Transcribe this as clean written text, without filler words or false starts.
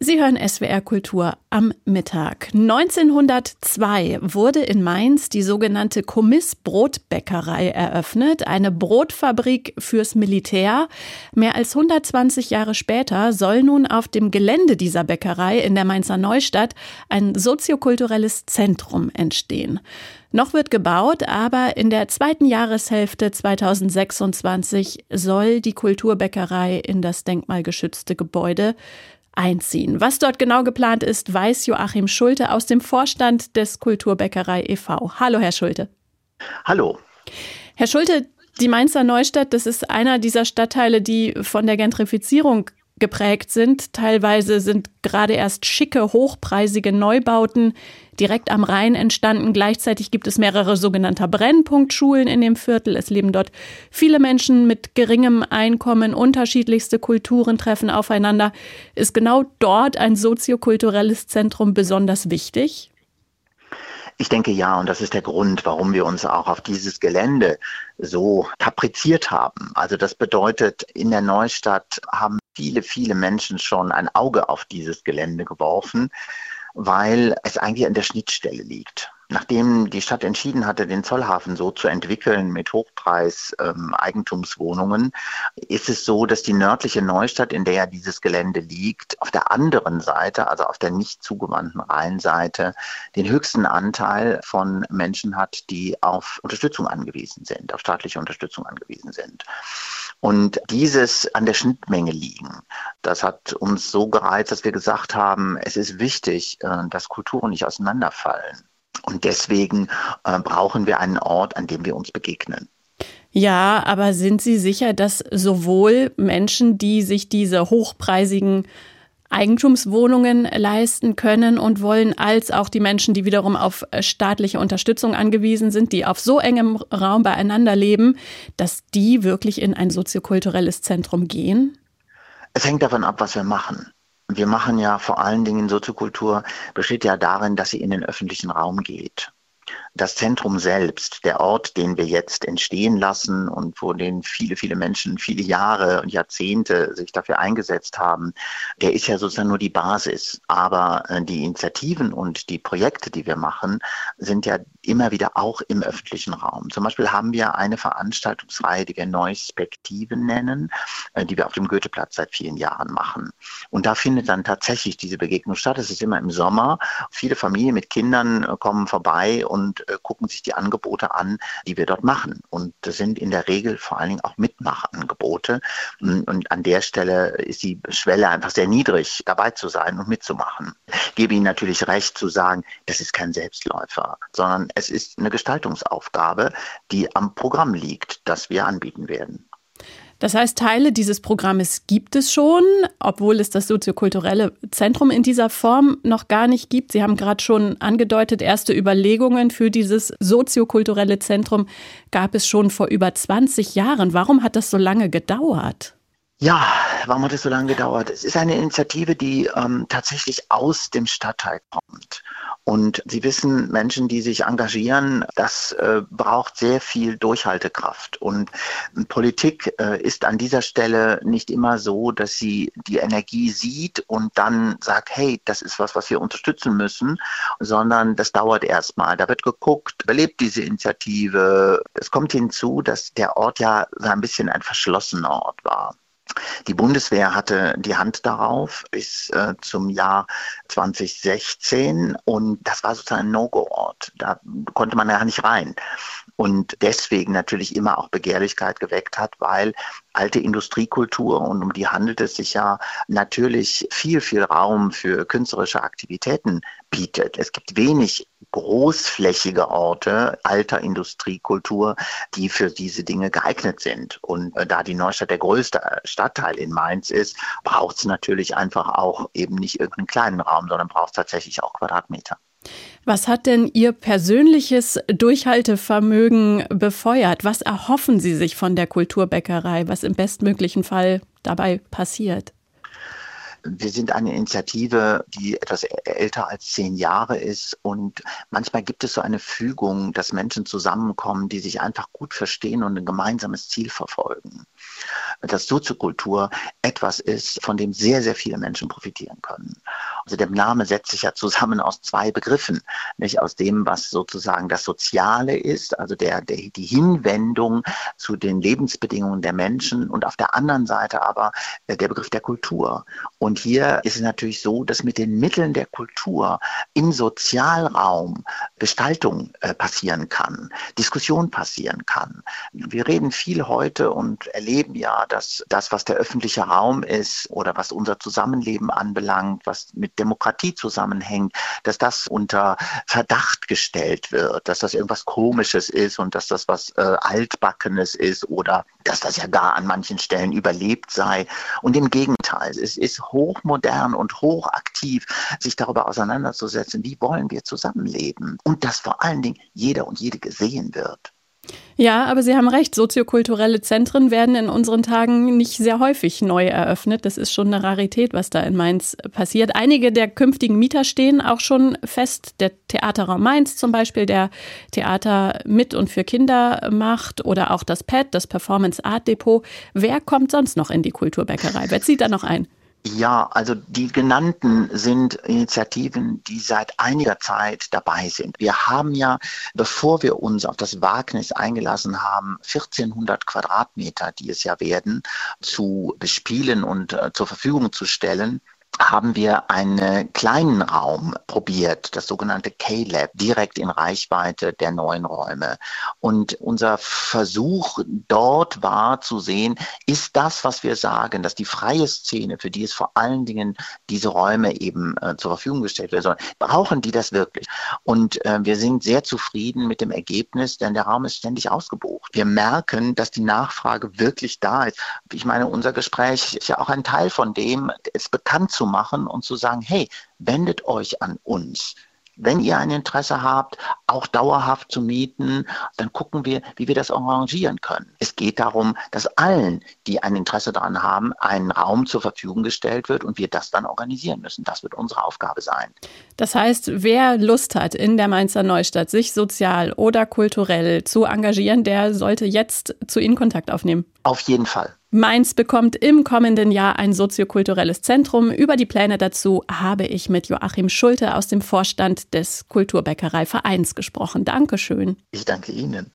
Sie hören SWR Kultur am Mittag. 1902 wurde in Mainz die sogenannte Commis Brotbäckerei eröffnet, eine Brotfabrik fürs Militär. Mehr als 120 Jahre später soll nun auf dem Gelände dieser Bäckerei in der Mainzer Neustadt ein soziokulturelles Zentrum entstehen. Noch wird gebaut, aber in der zweiten Jahreshälfte 2026 soll die Kulturbäckerei in das denkmalgeschützte Gebäude einziehen. Was dort genau geplant ist, weiß Joachim Schulte aus dem Vorstand des Kulturbäckerei e.V. Hallo, Herr Schulte. Hallo. Herr Schulte, die Mainzer Neustadt, das ist einer dieser Stadtteile, die von der Gentrifizierung geprägt sind. Teilweise sind gerade erst schicke, hochpreisige Neubauten direkt am Rhein entstanden. Gleichzeitig gibt es mehrere sogenannte Brennpunktschulen in dem Viertel. Es leben dort viele Menschen mit geringem Einkommen. Unterschiedlichste Kulturen treffen aufeinander. Ist genau dort ein soziokulturelles Zentrum besonders wichtig? Ich denke ja, und das ist der Grund, warum wir uns auch auf dieses Gelände so kapriziert haben. Also das bedeutet, in der Neustadt haben viele Menschen schon ein Auge auf dieses Gelände geworfen, weil es eigentlich an der Schnittstelle liegt. Nachdem die Stadt entschieden hatte, den Zollhafen so zu entwickeln mit Hochpreis-Eigentumswohnungen, ist es so, dass die nördliche Neustadt, in der ja dieses Gelände liegt, auf der anderen Seite, also auf der nicht zugewandten Rheinseite, den höchsten Anteil von Menschen hat, die auf Unterstützung angewiesen sind, auf staatliche Unterstützung angewiesen sind. Und dieses an der Schnittmenge liegen, das hat uns so gereizt, dass wir gesagt haben, es ist wichtig, dass Kulturen nicht auseinanderfallen. Und deswegen brauchen wir einen Ort, an dem wir uns begegnen. Ja, aber sind Sie sicher, dass sowohl Menschen, die sich diese hochpreisigen Eigentumswohnungen leisten können und wollen, als auch die Menschen, die wiederum auf staatliche Unterstützung angewiesen sind, die auf so engem Raum beieinander leben, dass die wirklich in ein soziokulturelles Zentrum gehen? Es hängt davon ab, was wir machen. Wir machen ja vor allen Dingen Soziokultur, besteht ja darin, dass sie in den öffentlichen Raum geht. Das Zentrum selbst, der Ort, den wir jetzt entstehen lassen und wo den viele Menschen viele Jahre und Jahrzehnte sich dafür eingesetzt haben, der ist ja sozusagen nur die Basis. Aber die Initiativen und die Projekte, die wir machen, sind ja immer wieder auch im öffentlichen Raum. Zum Beispiel haben wir eine Veranstaltungsreihe, die wir Neuspektiven nennen, die wir auf dem Goetheplatz seit vielen Jahren machen. Und da findet dann tatsächlich diese Begegnung statt. Es ist immer im Sommer. Viele Familien mit Kindern kommen vorbei und gucken sich die Angebote an, die wir dort machen. Und das sind in der Regel vor allen Dingen auch Mitmachangebote. Und an der Stelle ist die Schwelle einfach sehr niedrig, dabei zu sein und mitzumachen. Ich gebe Ihnen natürlich recht zu sagen, das ist kein Selbstläufer, sondern es ist eine Gestaltungsaufgabe, die am Programm liegt, das wir anbieten werden. Das heißt, Teile dieses Programmes gibt es schon, obwohl es das soziokulturelle Zentrum in dieser Form noch gar nicht gibt. Sie haben gerade schon angedeutet, erste Überlegungen für dieses soziokulturelle Zentrum gab es schon vor über 20 Jahren. Warum hat das so lange gedauert? Ja, warum hat es so lange gedauert? Es ist eine Initiative, die tatsächlich aus dem Stadtteil kommt. Und Sie wissen, Menschen, die sich engagieren, das braucht sehr viel Durchhaltekraft. Und Politik ist an dieser Stelle nicht immer so, dass sie die Energie sieht und dann sagt, hey, das ist was wir unterstützen müssen, sondern das dauert erstmal. Da wird geguckt, überlebt diese Initiative. Es kommt hinzu, dass der Ort ja so ein bisschen ein verschlossener Ort war. Die Bundeswehr hatte die Hand darauf bis zum Jahr 2016 und das war sozusagen ein No-Go-Ort. Da konnte man ja nicht rein. Und deswegen natürlich immer auch Begehrlichkeit geweckt hat, weil alte Industriekultur, und um die handelt es sich ja, natürlich viel Raum für künstlerische Aktivitäten bietet. Es gibt wenig großflächige Orte alter Industriekultur, die für diese Dinge geeignet sind. Und da die Neustadt der größte Stadtteil in Mainz ist, braucht es natürlich einfach auch eben nicht irgendeinen kleinen Raum, sondern braucht es tatsächlich auch Quadratmeter. Was hat denn Ihr persönliches Durchhaltevermögen befeuert? Was erhoffen Sie sich von der Kulturbäckerei, was im bestmöglichen Fall dabei passiert? Wir sind eine Initiative, die etwas älter als 10 Jahre ist und manchmal gibt es so eine Fügung, dass Menschen zusammenkommen, die sich einfach gut verstehen und ein gemeinsames Ziel verfolgen. Dass Soziokultur etwas ist, von dem sehr viele Menschen profitieren können. Also der Name setzt sich ja zusammen aus zwei Begriffen, nicht aus dem, was sozusagen das Soziale ist, also die Hinwendung zu den Lebensbedingungen der Menschen und auf der anderen Seite aber der Begriff der Kultur. Und hier ist es natürlich so, dass mit den Mitteln der Kultur im Sozialraum Gestaltung passieren kann, Diskussion passieren kann. Wir reden viel heute und erleben ja, dass das, was der öffentliche Raum ist oder was unser Zusammenleben anbelangt, was mit Demokratie zusammenhängt, dass das unter Verdacht gestellt wird, dass das irgendwas Komisches ist und dass das was Altbackenes ist oder dass das ja gar an manchen Stellen überlebt sei. Und im Gegenteil, es ist hochmodern und hochaktiv, sich darüber auseinanderzusetzen, wie wollen wir zusammenleben und dass vor allen Dingen jeder und jede gesehen wird. Ja, aber Sie haben recht, soziokulturelle Zentren werden in unseren Tagen nicht sehr häufig neu eröffnet. Das ist schon eine Rarität, was da in Mainz passiert. Einige der künftigen Mieter stehen auch schon fest. Der Theaterraum Mainz zum Beispiel, der Theater mit und für Kinder macht, oder auch das PET, das Performance Art Depot. Wer kommt sonst noch in die Kulturbäckerei? Wer zieht da noch ein? Ja, also die genannten sind Initiativen, die seit einiger Zeit dabei sind. Wir haben ja, bevor wir uns auf das Wagnis eingelassen haben, 1400 Quadratmeter, die es ja werden, zu bespielen und zur Verfügung zu stellen, haben wir einen kleinen Raum probiert, das sogenannte K-Lab, direkt in Reichweite der neuen Räume. Und unser Versuch dort war zu sehen, ist das, was wir sagen, dass die freie Szene, für die es vor allen Dingen diese Räume eben zur Verfügung gestellt werden sollen, brauchen die das wirklich? Und wir sind sehr zufrieden mit dem Ergebnis, denn der Raum ist ständig ausgebucht. Wir merken, dass die Nachfrage wirklich da ist. Ich meine, unser Gespräch ist ja auch ein Teil von dem, es bekannt zu machen und zu sagen, hey, wendet euch an uns. Wenn ihr ein Interesse habt, auch dauerhaft zu mieten, dann gucken wir, wie wir das arrangieren können. Es geht darum, dass allen, die ein Interesse daran haben, ein Raum zur Verfügung gestellt wird und wir das dann organisieren müssen. Das wird unsere Aufgabe sein. Das heißt, wer Lust hat, in der Mainzer Neustadt sich sozial oder kulturell zu engagieren, der sollte jetzt zu Ihnen Kontakt aufnehmen. Auf jeden Fall. Mainz bekommt im kommenden Jahr ein soziokulturelles Zentrum. Über die Pläne dazu habe ich mit Joachim Schulte aus dem Vorstand des Kulturbäckereivereins gesprochen. Dankeschön. Ich danke Ihnen.